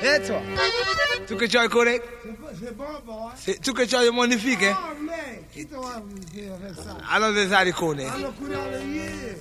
toi. Tu que tu as correct? C'est bon, boy. Tu que tu as magnifique, hein? Oh, man. Qui t'a fait ça? Alors, des années connaît. Alors, couleur de yé.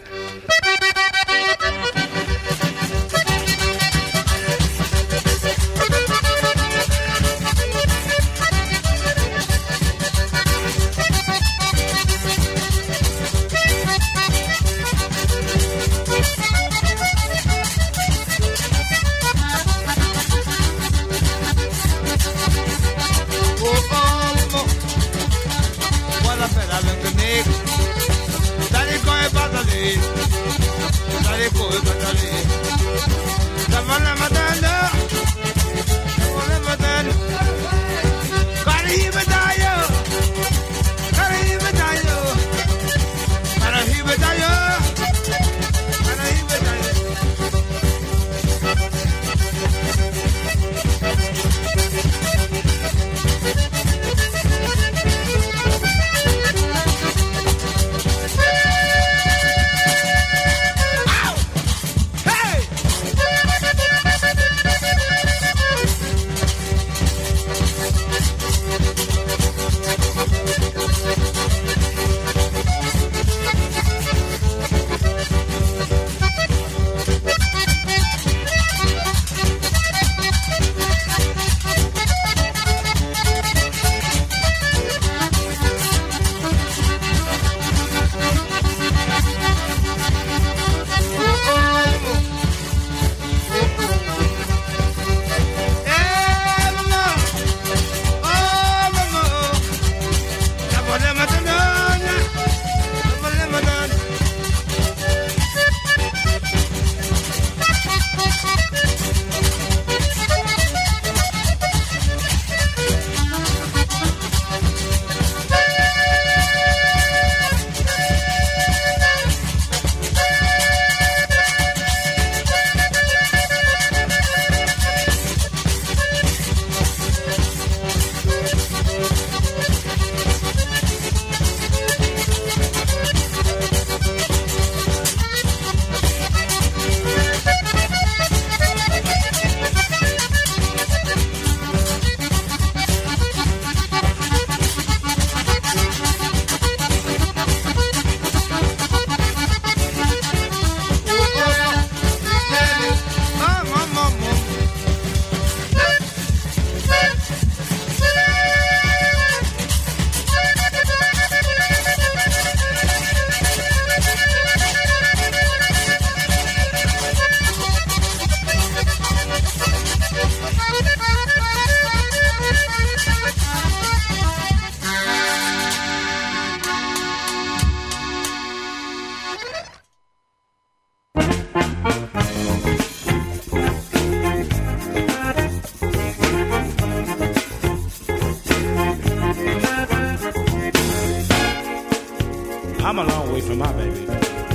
I'm a long way from my baby,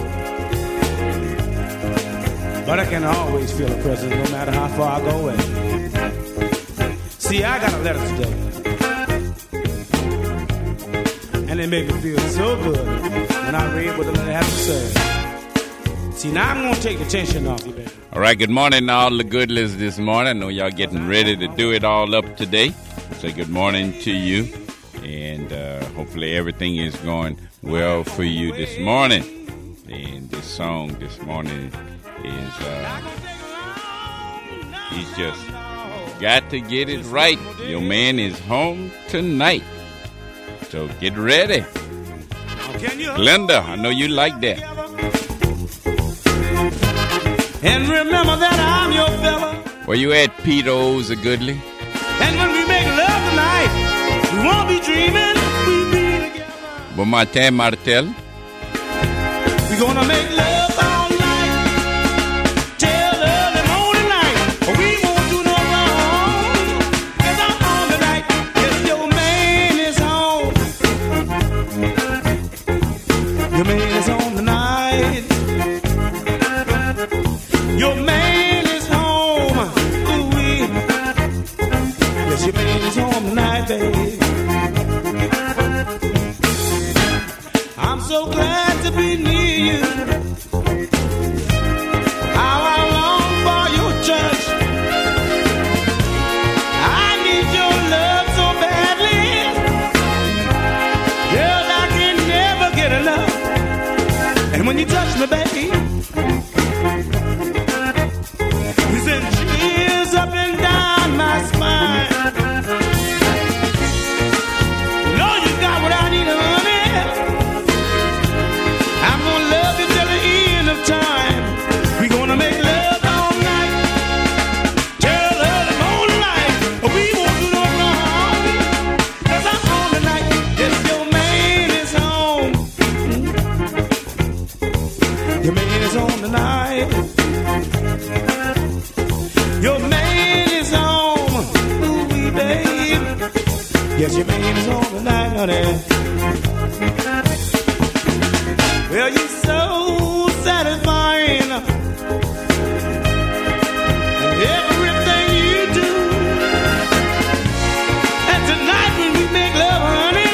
but I can always feel her presence no matter how far I go away. See, I got a letter today, and it made me feel so good when I read what the letter has to say. See, now I'm going to take the tension off you, baby. All right, good morning, all the goodlies this morning. I know y'all getting ready to do it all up today. Say good morning to you, and hopefully everything is going well for you this morning. And this song this morning is, he's just got to get it right. Your man is home tonight, so get ready. Glenda, I know you like that. And remember that I'm your fella. Where you at, Pete O's a goodly? And when we make love tonight, we won't be dreaming, we'll be together. Bon matin, Martel. We're gonna make love all night, till early morning night. We won't do no wrong, 'cause I'm on tonight. Yes, your man is home. Your man is home tonight. Your man is home. Ooh-wee. Yes, your man is home tonight, baby. I'm so glad to be near you. And when you touch me, baby, you send chills up and down my spine. Know you got what I need, honey. I'm gonna love you till the end of time. We gonna make love all night till early morning light. We won't do no wrong, 'cause I'm home tonight. Yes, your man is home. Your man is home tonight. Your man is home. Ooh, babe. Yes, your man is home tonight, honey. Well, you're so satisfying. And everything you do. And tonight when we make love, honey,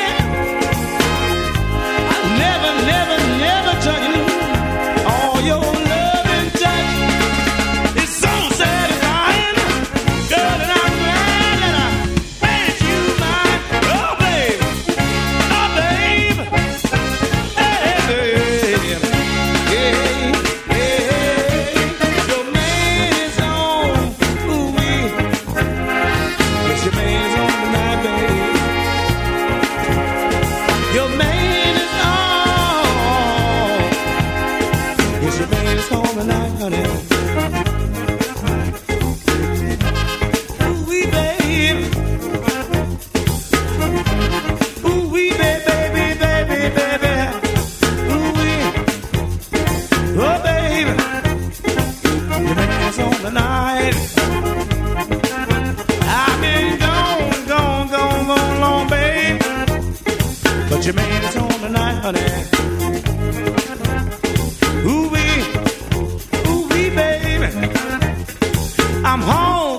I'll never, never, never touch you. All your love and touch is so satisfying. Girl, and I'm glad that I made you mine. Oh, babe. Oh, babe. Hey, babe. Hey, hey. Your man is home. Ooh-wee. Yes, your man is home tonight, babe. Your man is home. Yes, your man is home tonight, honey. Ooh-wee, babe. Ooh-wee, baby, baby, baby. Ooh-wee. Oh, baby. Your man is home tonight. I've been gone long, babe. But your man is home tonight, honey. Ooh-wee, ooh-wee, baby. I'm home.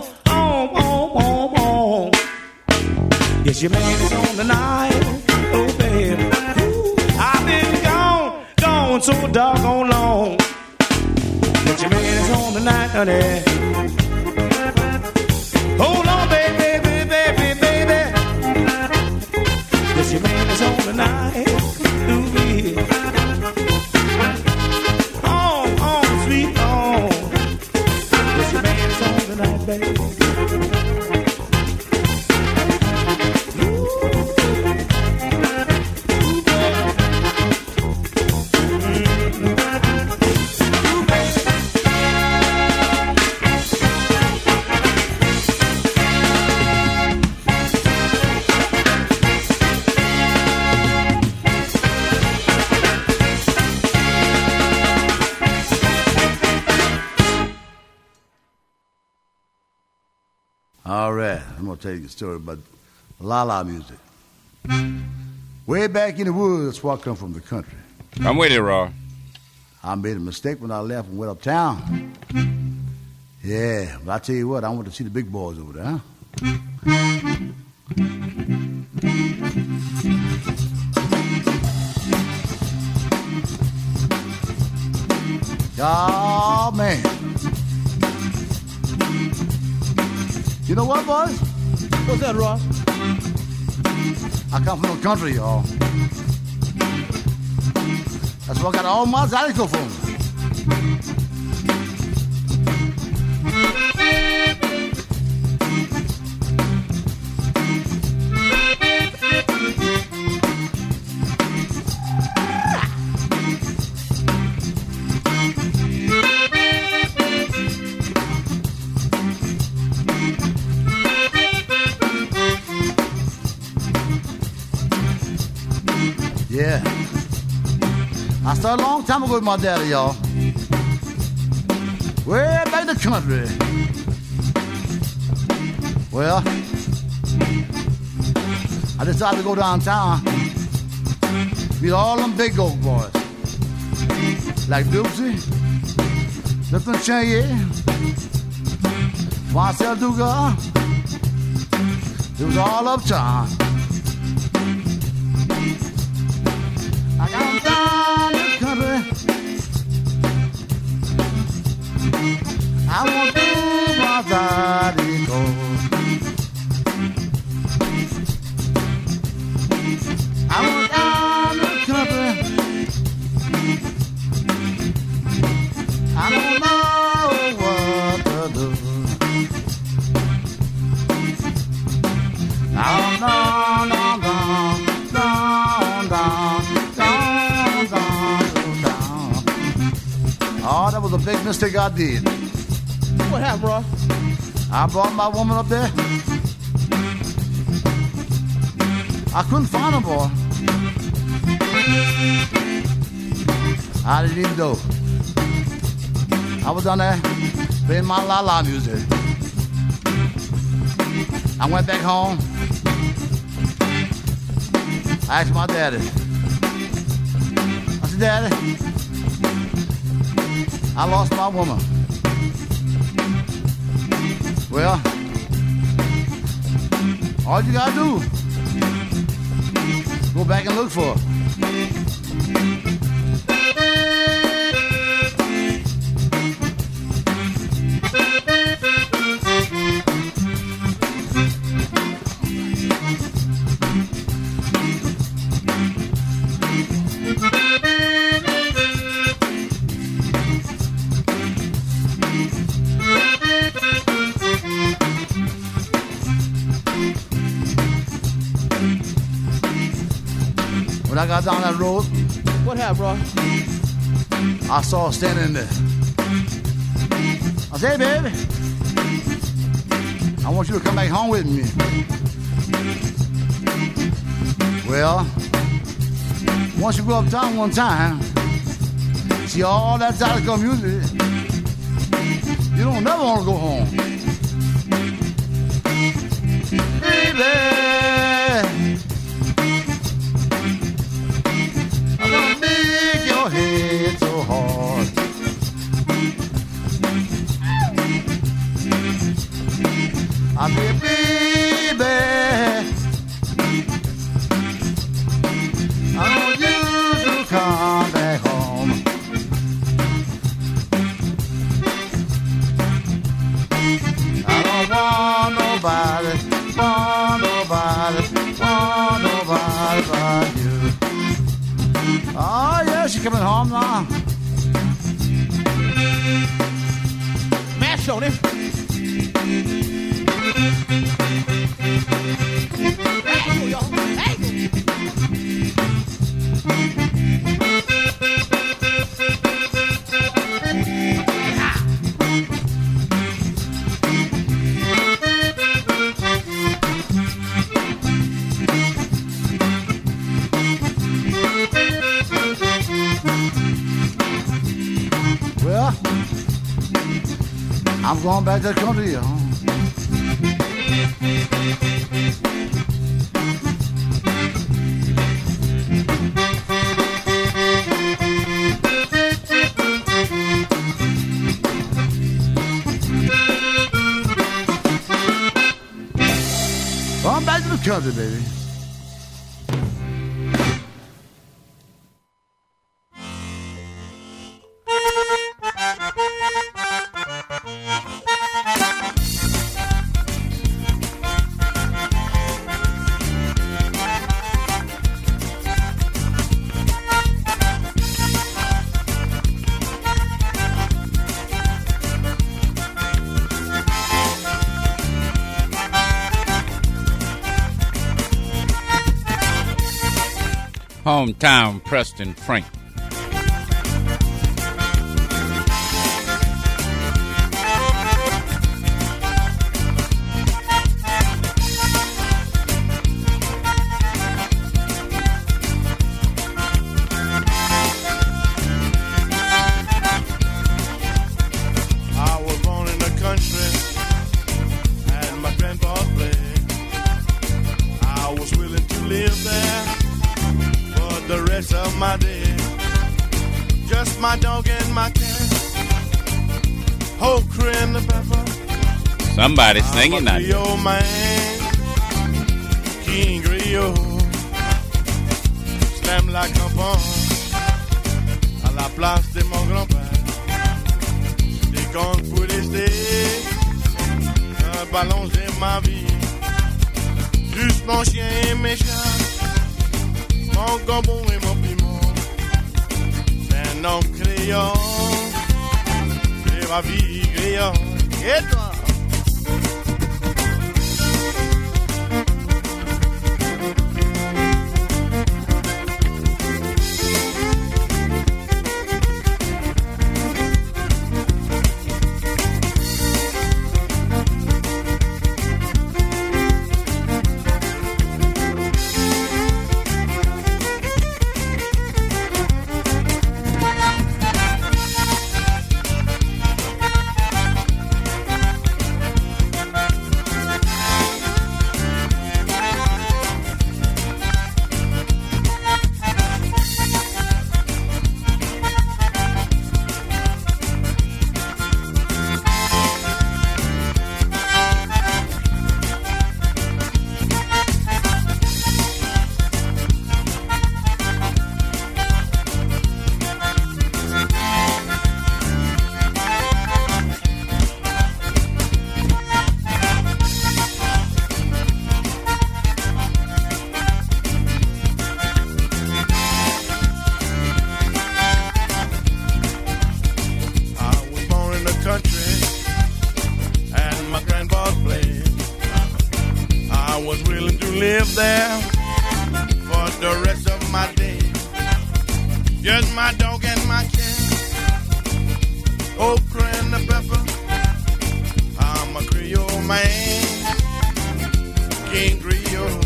Yes, your man is home tonight. Oh, baby. Ooh, I've been gone so doggone long. But your man is home tonight, honey. Hold on, baby, baby, baby. Yes, your man is home tonight. Ooh-wee. Sweet home. Yes, your man is home tonight, baby. All right, I'm going to tell you a story about la-la music. Way back in the woods, that's where I come from, the country. I'm with you, Raw. I made a mistake when I left and went uptown. Yeah, but I tell you what, I want to see the big boys over there, huh? Oh, man. You know what, boys? What's that, Ross? I come from the country, y'all. That's where I got all my xylophone. Yeah. I started a long time ago with my daddy, y'all. Way back in the country. Well, I decided to go downtown, meet all them big old boys. Like Dupsy, Lipton Chenier, Marcel Dugas. It was all uptown. I got down the country. I want to my body go. I want down the country. Oh, that was a big mistake I did. What happened, bro? I brought my woman up there. I couldn't find her, boy. I didn't even know. I was down there playing my la-la music. I went back home. I asked my daddy. I said, Daddy, I lost my woman. Well, all you gotta do, go back and look for her. When I got down that road, What happened, bro? I saw her standing there. I said, hey, baby, I want you to come back home with me. Well, once you go uptown one time, see all that Zydeco music, you don't never want to go home. Baby, I'm gonna make your head so hard. I said, baby, I want you to come back home. I don't want nobody but you. Oh, yeah, she's coming home now. Mash on him. Hey, y'all. Hey. Well, I'm going back to the country, huh? Going back to the country, baby. Hometown Preston Frank. I was born in the country, and my grandpa played. I was willing to live there for the rest of my days. Just my dog and my cat, Okra and the pepper. Somebody singing I'm a that. Creole man, King Creole. Slam like un pont à la place de mon grand-père. Des comptes pour rester, un ballon de ma vie. Juste mon chien et mes chats, mon gambon et mon piment. C'est un homme créole, c'est ma vie créole. Et toi? there for the rest of my day. Just my dog and my cat, okra and the pepper. I'm a Creole man, King Creole.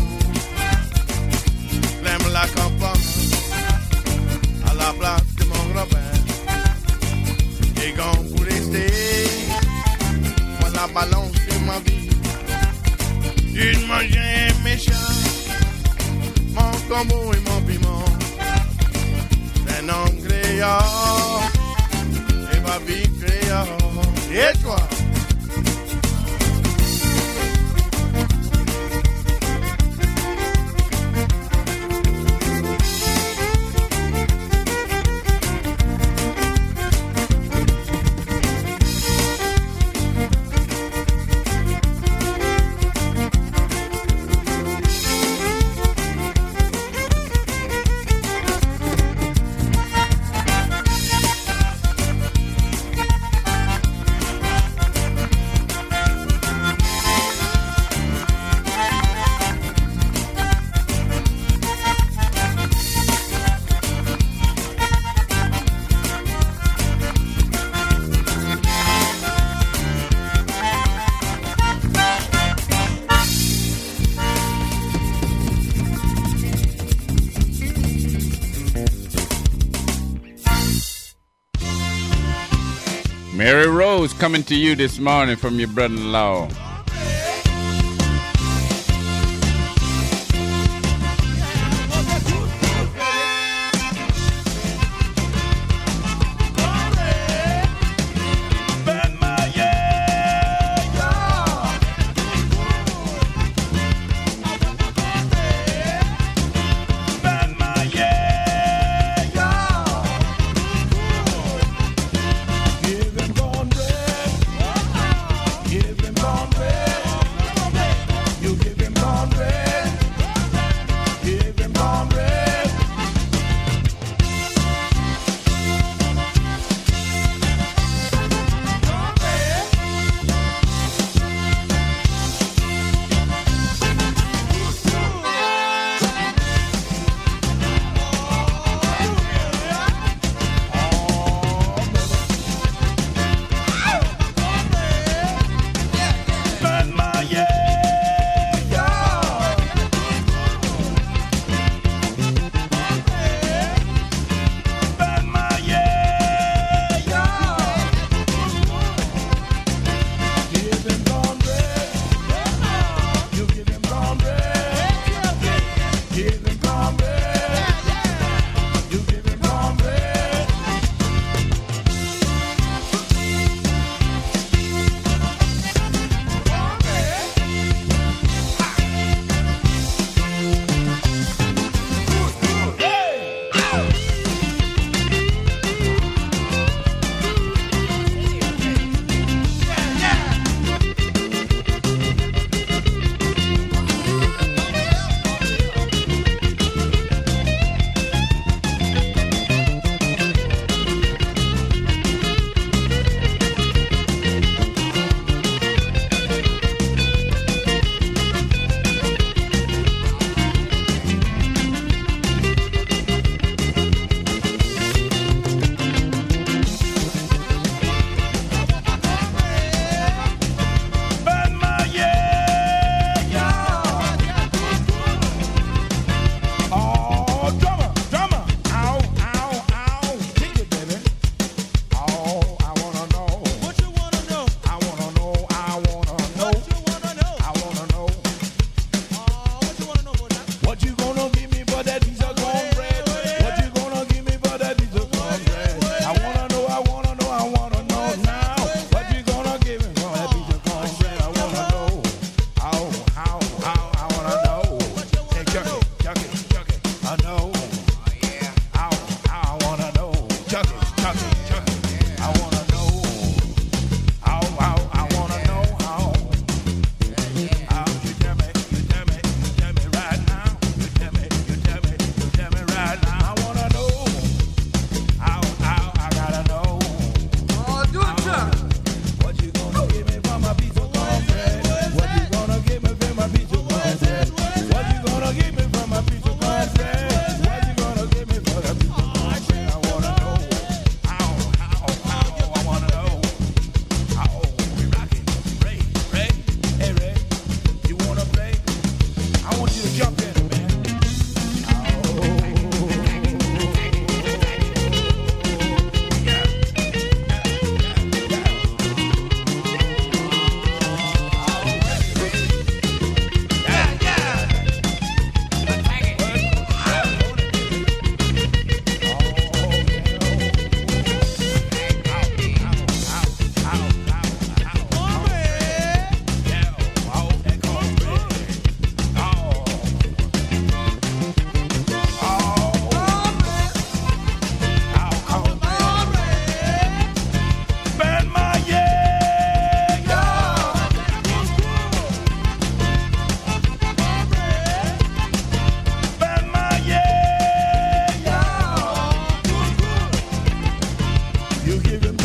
L'aime la campagne, à la place de mon grand-père. Et quand vous restez, moi la balance de ma vie. Une manger méchant, mon combo et mon piment. C'est un homme créole, et ma vie créole. Et toi? Mary Rose coming to you this morning from your brother-in-law. Give him cornbread.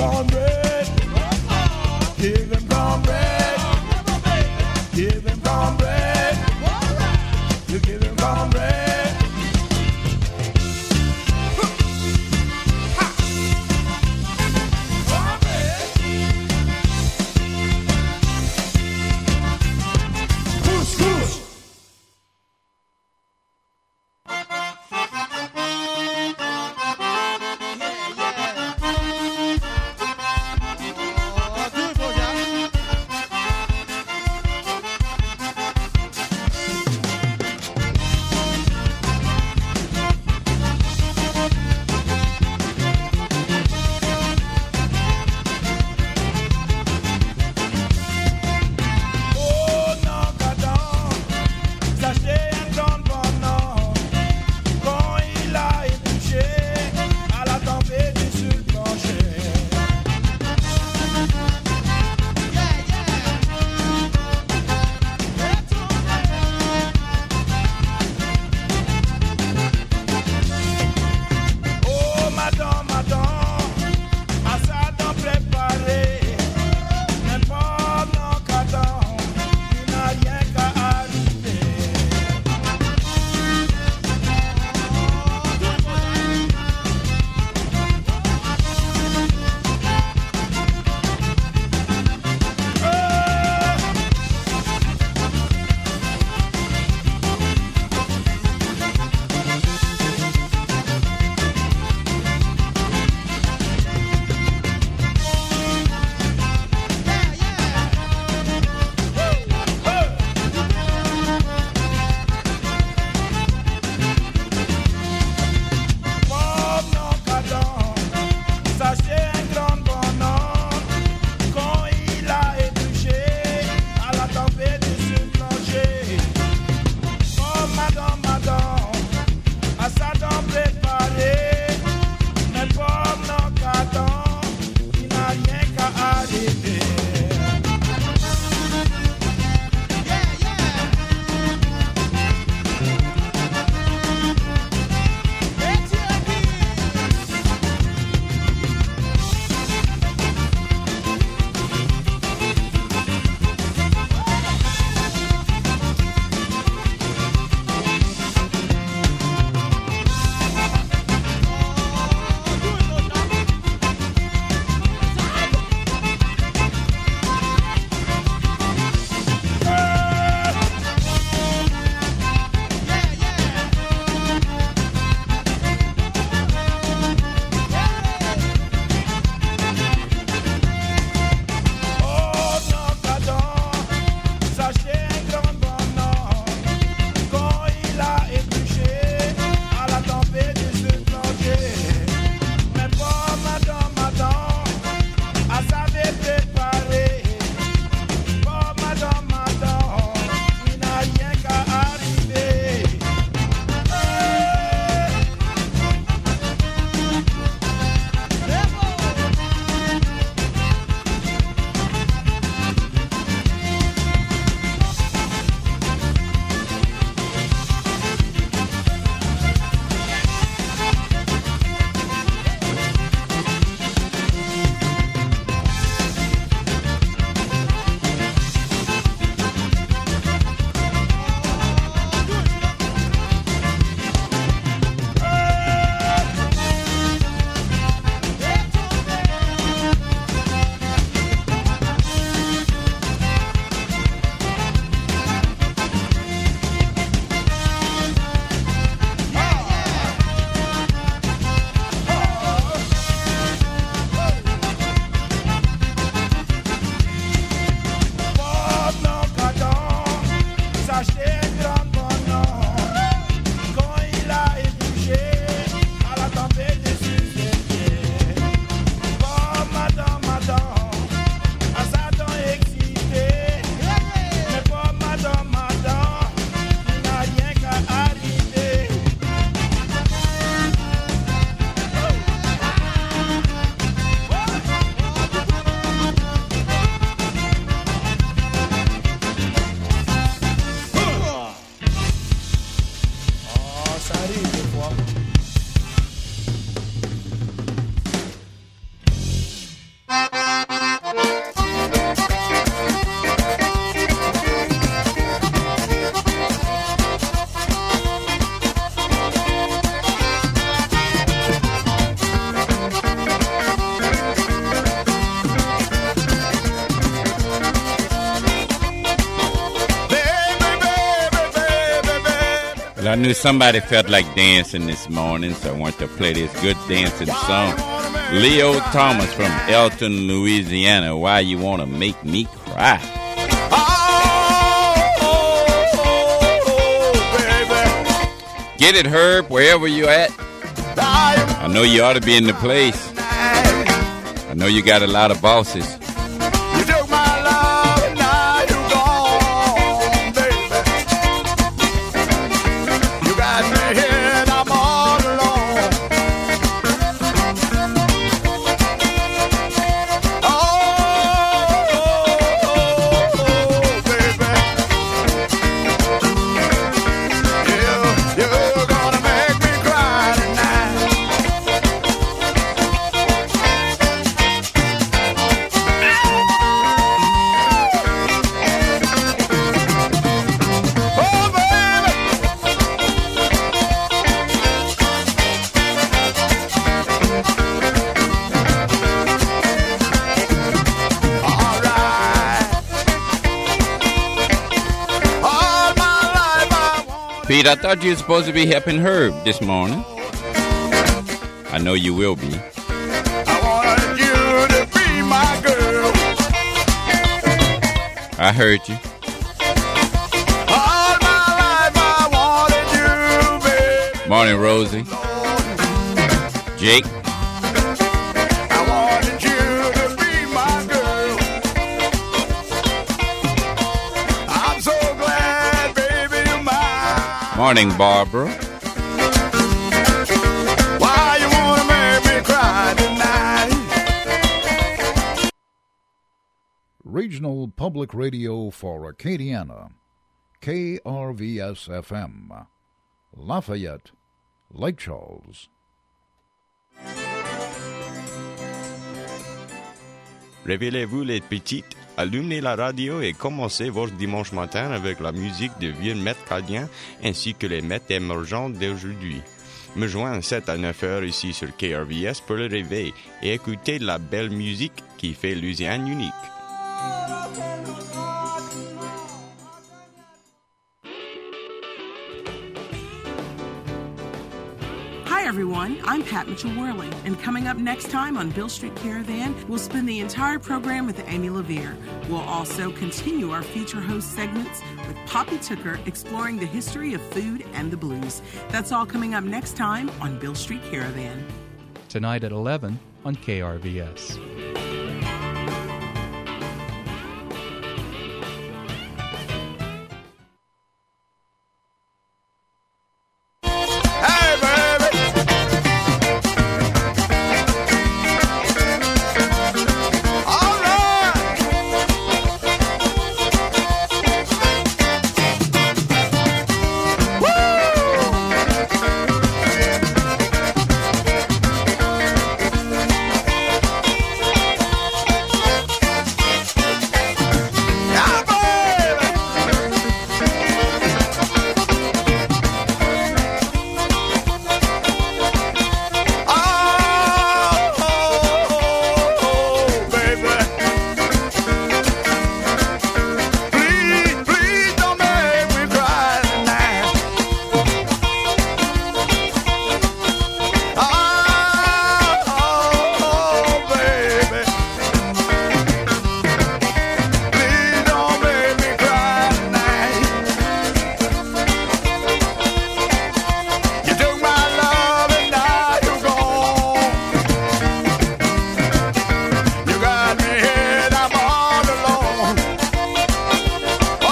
cornbread. Give him cornbread. Give him cornbread. You give him cornbread. I knew somebody felt like dancing this morning, so I wanted to play this good dancing song. Leo Thomas from Elton, Louisiana. Why You Wanna Make Me Cry? Get it, Herb, wherever you at. I know you ought to be in the place. I know you got a lot of bosses. You took my love and now you're gone, baby. You got me here and I'm all alone. Oh, baby. You're gonna make me cry tonight. Oh, baby. All right. All my life I want. Pete, I thought you were supposed to be helping Herb this morning. I know you will be. I wanted you to be my girl. I heard you. All my life I wanted you, baby. Morning, Rosie. Jake. I wanted you to be my girl. I'm so glad, baby, you're mine. Morning, Barbara. Why you wanna make me cry tonight? Regional Public Radio for Acadiana, KRVS-FM, Lafayette, Lake Charles. Réveillez-vous les petites, allumez la radio et commencez votre dimanche matin avec la musique de vieux maîtres canadiens ainsi que les maîtres émergents d'aujourd'hui. Me joins 7 à 9 heures ici sur KRVS pour le réveil et écoutez de la belle musique qui fait Louisiane unique. Hi everyone, I'm Pat Mitchell-Worley, and coming up next time on Bill Street Caravan, we'll spend the entire program with Amy LaVere. We'll also continue our feature host segments with Poppy Tooker exploring the history of food and the blues. That's all coming up next time on Bill Street Caravan. Tonight at 11 on KRVS. Hey, baby. All right. Yeah, baby. Oh, baby. Please, please don't make me cry tonight. Oh, baby. Please don't make me cry tonight. You took my love and now you're gone. You got me here and I'm all alone. Oh.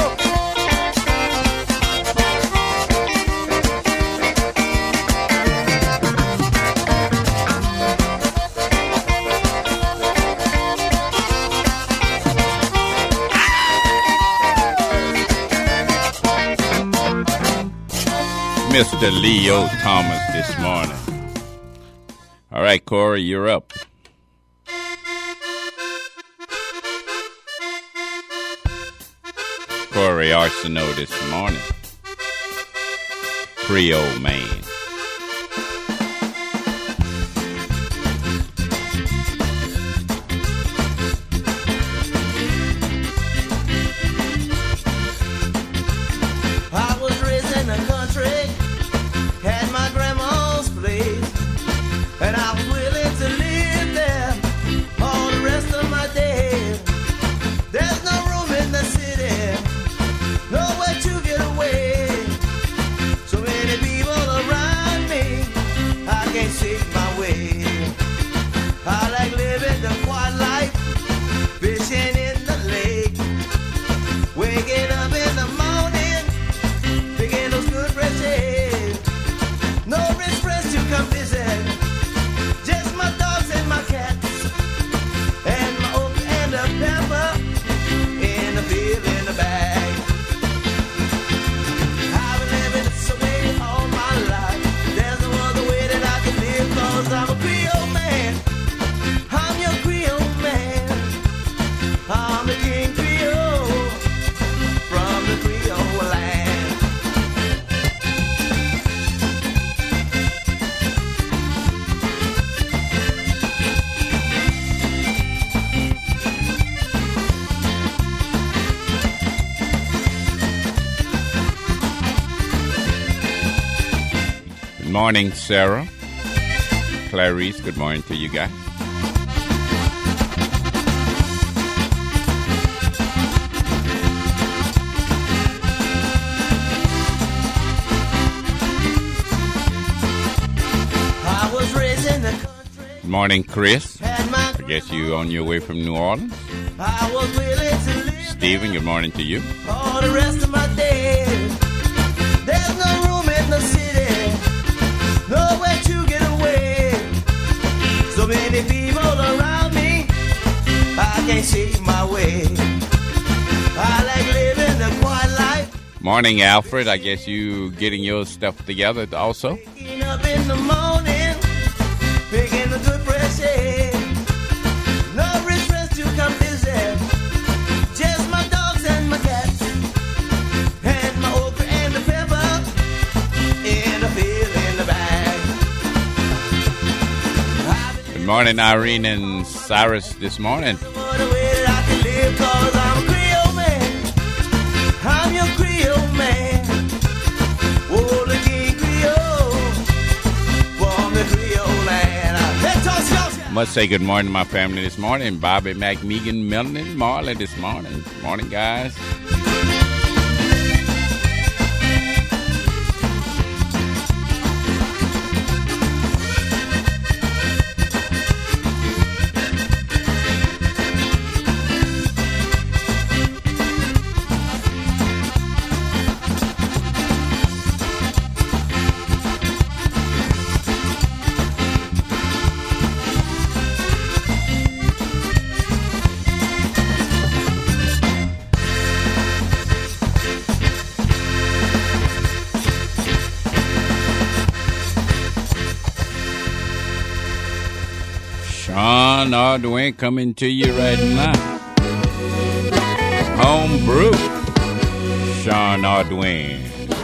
Mr. Leo Thomas this morning. All right, Corey, you're up. Corey Arsenault this morning. Creole Man. I was raised in the country. morning, Sarah. Clarice, good morning to you guys. I was raised in the country. Good morning, Chris. I guess you on your way from New Orleans. I was willing to live Stephen, good morning to you. for the rest of my days. There's no room in the city, nowhere to get away. So many people around me, I can't see my way. I like living the quiet life. Morning, Alfred. I guess you getting your stuff together also. Waking up in the morning, picking a good fresh air. No rich friends to come visit, just my dogs and my cats, and my okra and the pepper in a field in the bag. Good morning, Irene and Cyrus this morning. What a way that I can live, 'cause I'm a Creole man. I'm your Creole man. Oh, the King Creole, from the Creole land. Let's toss y'all. Must say good morning to my family this morning. Bobby, McMegan, Milton, and Marley this morning. Morning, guys. Sean Ordwin coming to you right now. Homebrew. Sean Ordwin.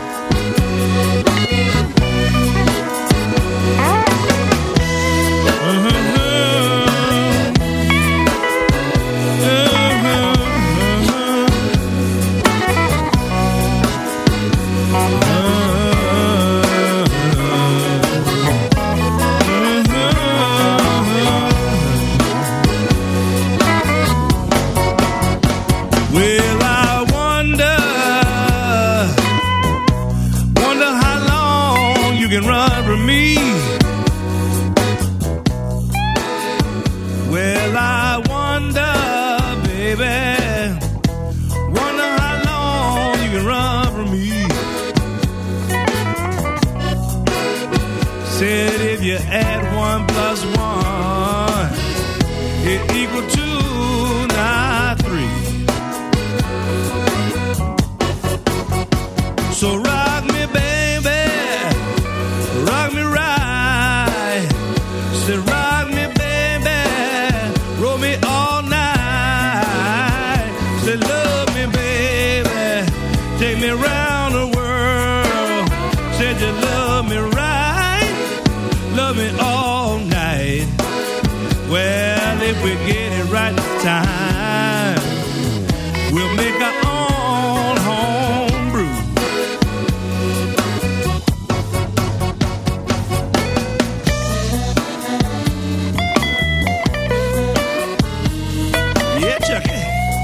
Well, I wonder how long you can run from me. Well, I wonder, baby, wonder how long you can run from me. Said if you add 1 plus 1, it equal 2, not 3. So rock me, baby, rock me right. Say rock me, baby, roll me all night. Say love me, baby, take me around the world. Said you love me right, love me all night. Well, if we get it right this time, we'll make our own home brew. Yeah, Chucky.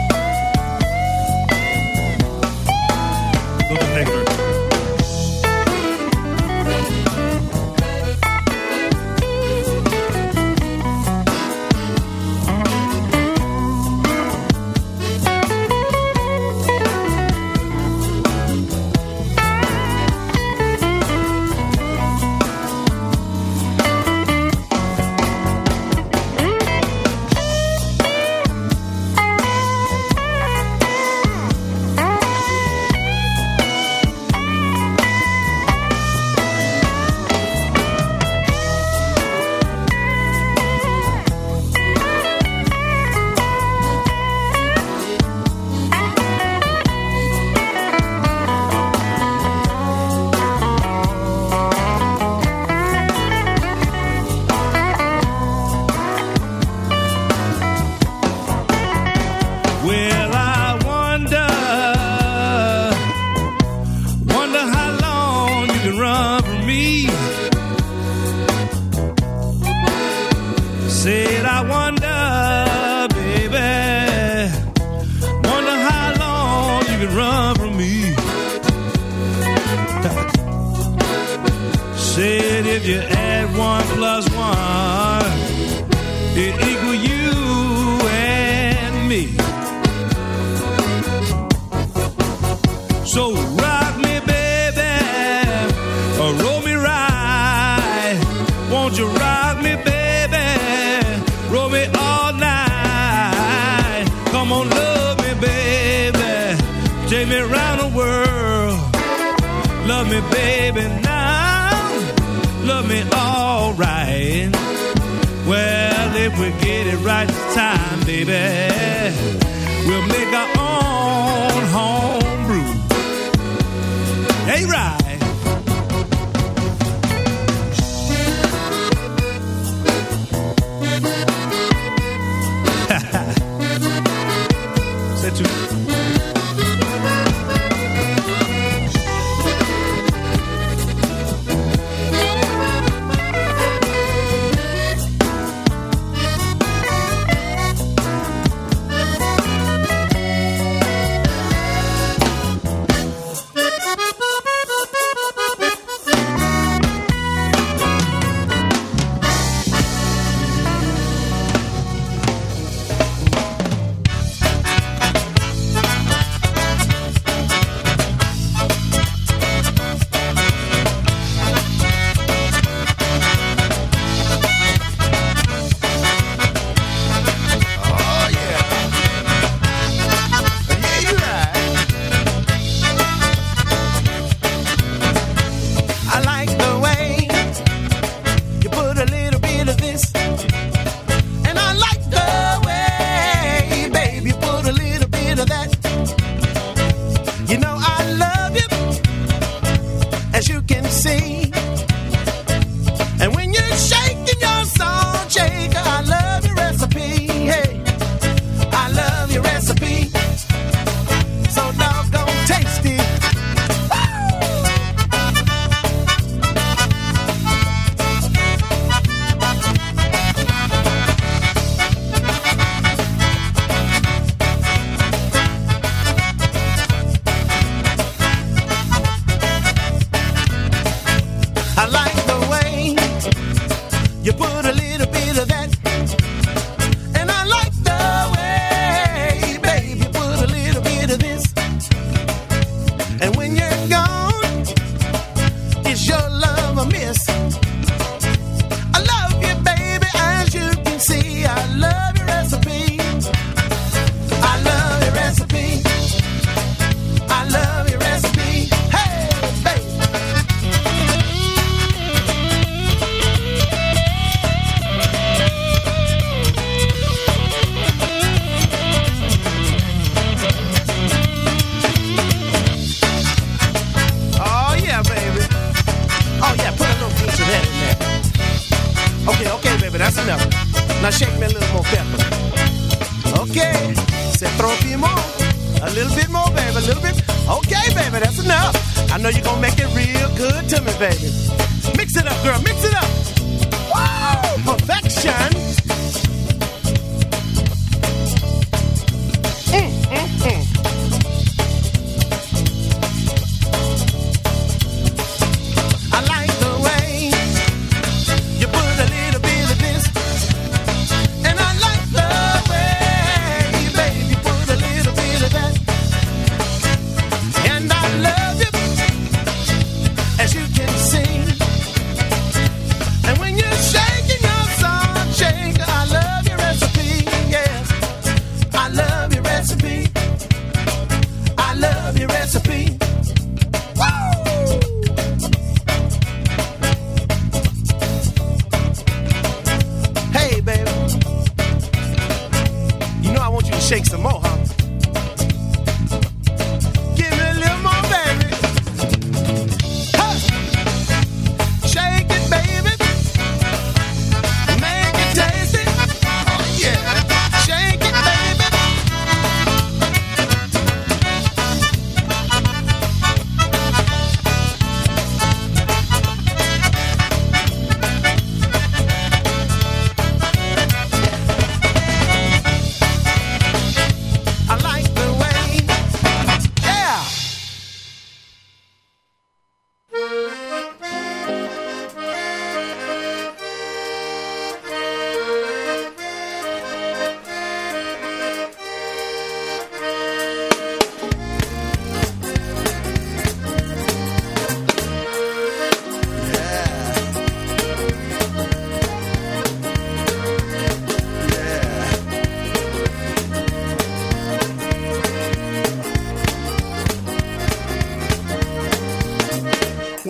Go to the next verse. if you add 1 plus 1, it equals you and me. So rock me, baby, or roll me right. Won't you rock me, baby, roll me all night. Come on, love me, baby, take me around the world. Love me, baby, now, love me all right. Well, if we get it right this time, baby, we'll make our own home brew. Hey, right. Say two.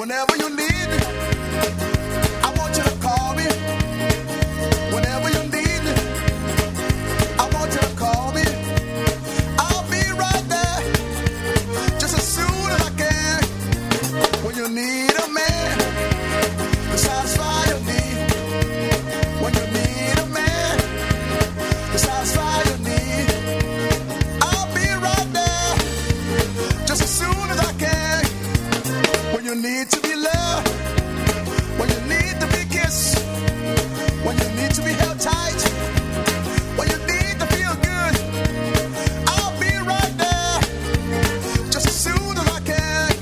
Whenever you need me, I want you to call me. Whenever you need me, I want you to call me. I'll be right there, just as soon as I can. When you need a man to satisfy your need, when you need a man to satisfy your need, I'll be right there, just as soon as I can. When you need to be loved, when you need to be kissed, when you need to be held tight, when you need to feel good, I'll be right there, just as soon as I can.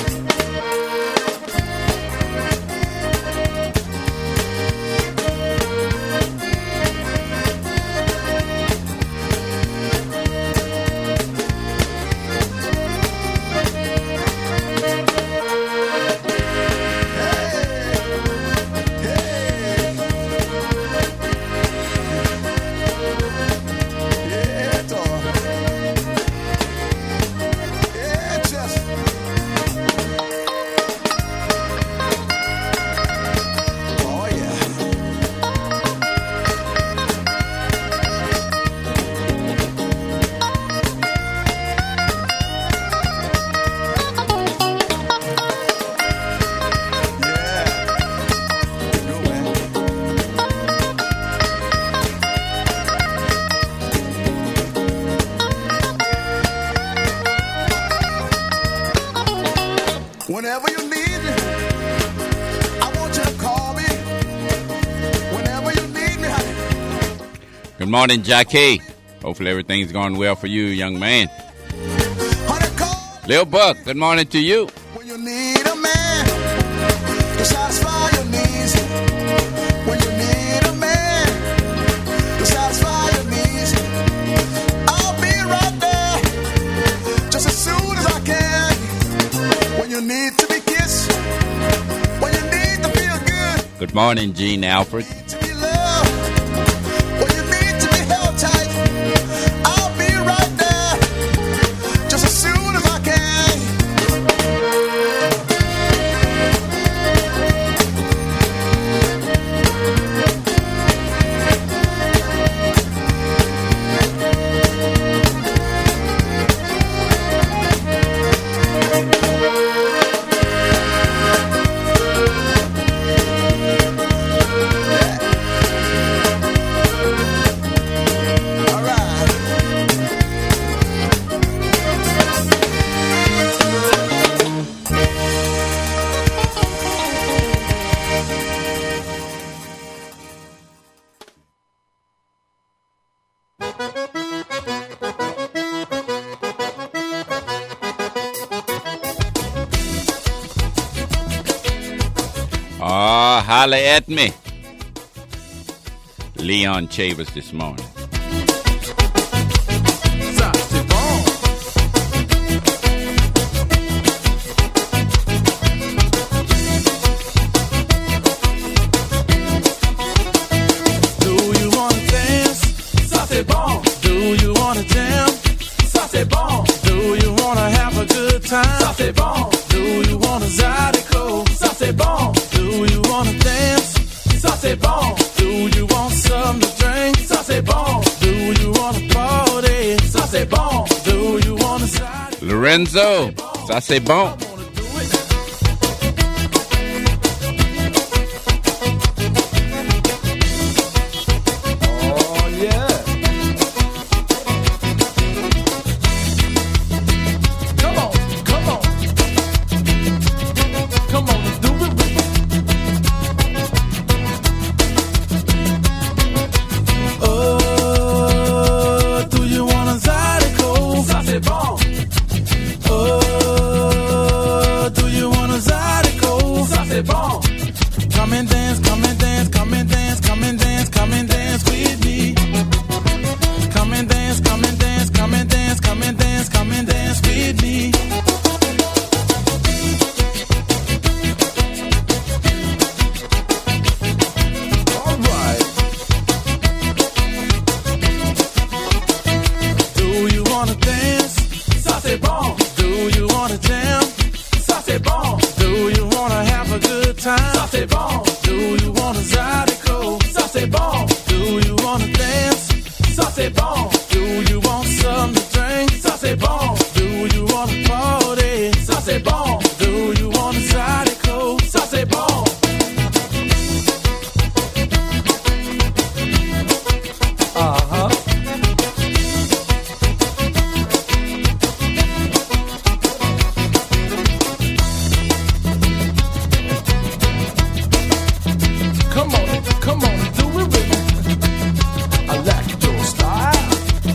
Whenever you need me, I want you to call me. Whenever you need me, Good morning, Jackie. Hopefully everything's going well for you, young man. Lil Buck, good morning to you. when you need a man to satisfy your needs, when you need a man to satisfy your needs, I'll be right there, just as soon as I can. When you need to be kissed, when you need to feel good, Good morning, Gene Alfred. to be loved, when you need to be held tight, I'll be right there, just as soon as I can. Holla at me. Leon Chavez this morning. Do you want to dance? Ça c'est bon. Do you want to jam? Ça c'est bon. Do you want to have a good time? Ça c'est bon. Do you want to zydeco? Ça c'est bon. Do you want to dance? Ça c'est bon. Do you want something to drink? Ça c'est bon. Do you want to party? Ça c'est bon. Do you want to zydeco? Lorenzo, ça c'est bon. Oh yeah. Come on, come on. Come on, let's do it with me. Oh, do you want a zydeco? Ça c'est bon. Oh, c'est bon. Do you want some to drink? Ça c'est bon. Do you want to party? Ça c'est bon. Do you want a zydeco? Ça c'est bon. Uh-huh. Come on, do it with me. I like your style.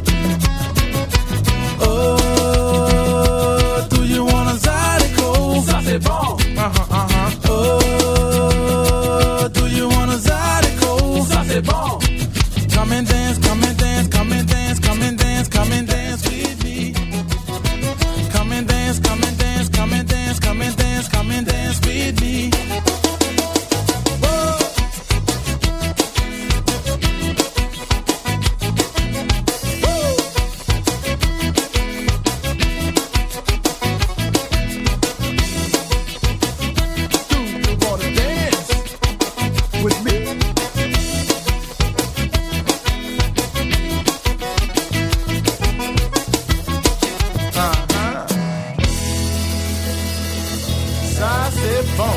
Oh, do you want a zydeco? Ça c'est bon. Oh, do you want a zydeco? Ça c'est bon. Come and dance, come and dance, come and dance, come and dance, come and dance with me. Come and dance, come and dance, come and dance, come and dance, come and dance with me. Whoa. Woo. Do you wanna dance with me? Ça c'est bon.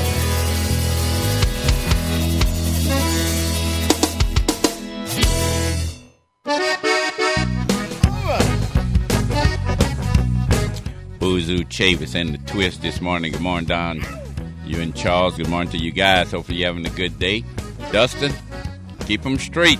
Boozoo Chavis and the Twist this morning. Good morning, Don. You and Charles, good morning to you guys. Hopefully you're having a good day. Dustin, keep them straight.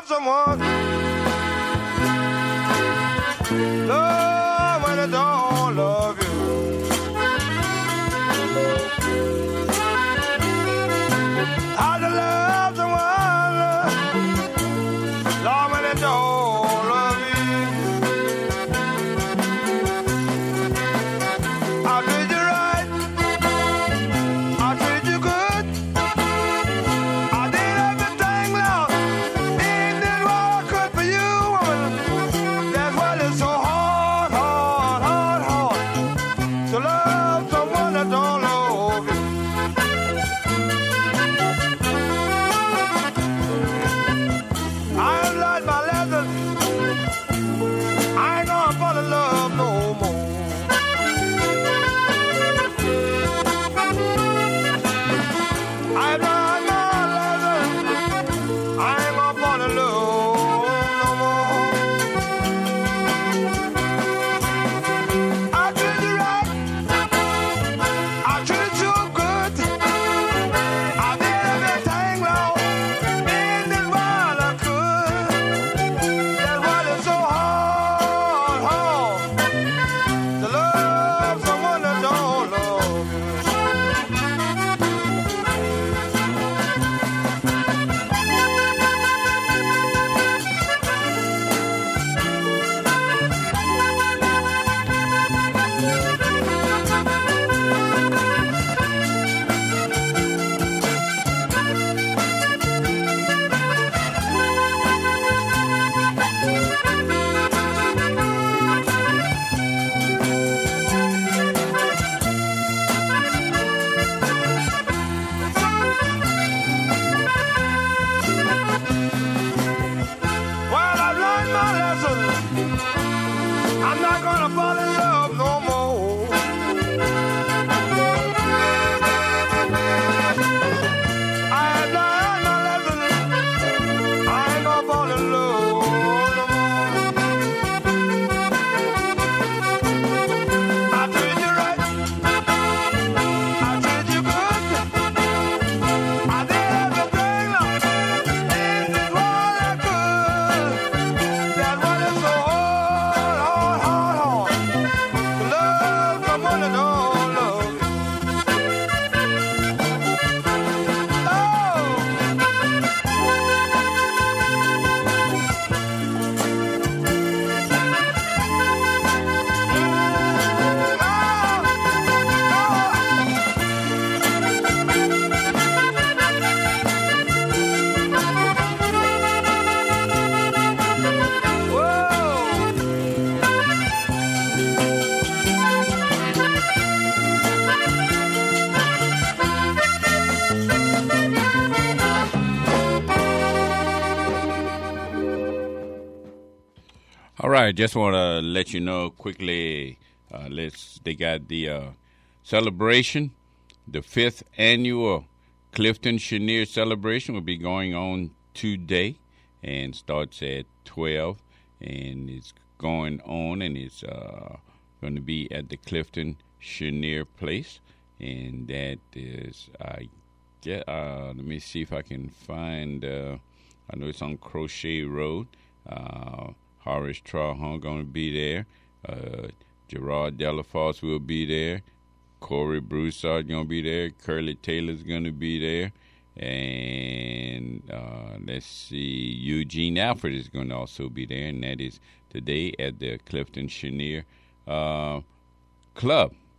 love someone, love when I don't love you. How to love someone, love when I don't love you. I treat you right, I treat you good. I did everything, Lord, and did what I could for you, woman. That's why it's so hard, hard, hard, hard to love someone that don't love you. I've learned my lesson. I ain't gonna fall in love no more. I've learned my lesson. I ain't gonna fall in love no more. I treat you right. I treat you good. I did everything, Lord, and did what I could. That's why it's so hard, hard to love someone that don't love you. Well, I've learned my lesson. I'm not gonna fall in love no more. I have learned my lesson. I ain't gonna fall in love no more. I treat you right. I treat you good. I did everything, Lord, and did what I could. That's why it's so hard, hard, hard, hard to love someone that don't love you. All right, just want to let you know quickly. They got the celebration, the 5th annual Clifton Chenier celebration will be going on today, and starts at 12, and it's going on, and it's going to be at the Clifton Chenier Place, and that is let me see if I can find. I know it's on Crochet Road. Horace Trahan going to be there. Gerard Delafosse will be there. Corey Broussard going to be there. Curly Taylor's going to be there. And let's see, Eugene Alford is going to also be there. And that is today at the Clifton Chenier Club.